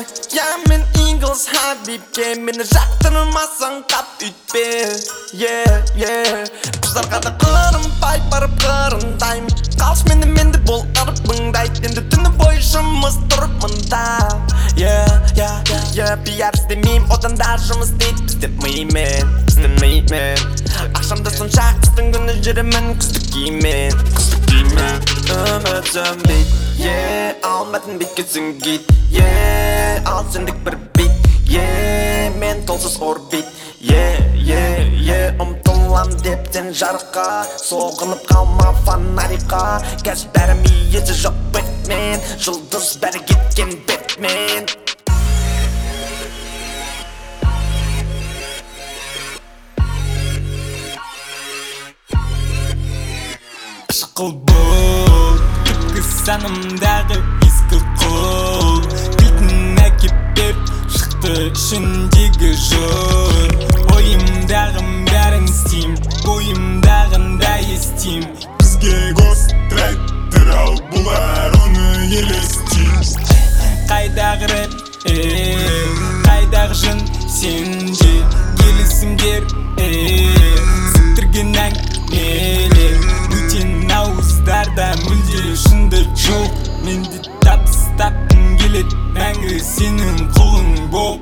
Yeah, мен Eagles Habib'ke meni жақтырмасаң қап үйтпе. Құздарға да қырынбай барып қырындаймын. Қалш менде бол арбыңдайды. Енді түні бойы жұмыс тұрып мында. Пиар істемейм, одан да жұмыс дейді. Істемеймен Ақшамда сонша қыстың күні жүремін күздік киіммен. Үмітім бит, алмадың биткенсің гит. Ал сендік бір бит, мен толсыз орбит. Ұмтылам дептен жарыққа, соғынып қалма фонарикқа. Кәз бәрі миезі жоқ Бэтмен, жұлдыз бәрі кеткен Бэтмен. Шықыл бұл түпкі санымдағы ескі қол. Бетін әкеп шықты ішіндегі жол. Ойымдағым бәрін істейм, ойымдағында естейм. Бізге гострактор ал, бұлар оны елестейм. Қайдағы рэп, қайдағы жын сенде. Келісімдер, сіптірген әңгімелер. Бөтен ауыздарда мүлде шындық жоқ. Менде табыс тапқым келет, мәңгі сенің құлың боп.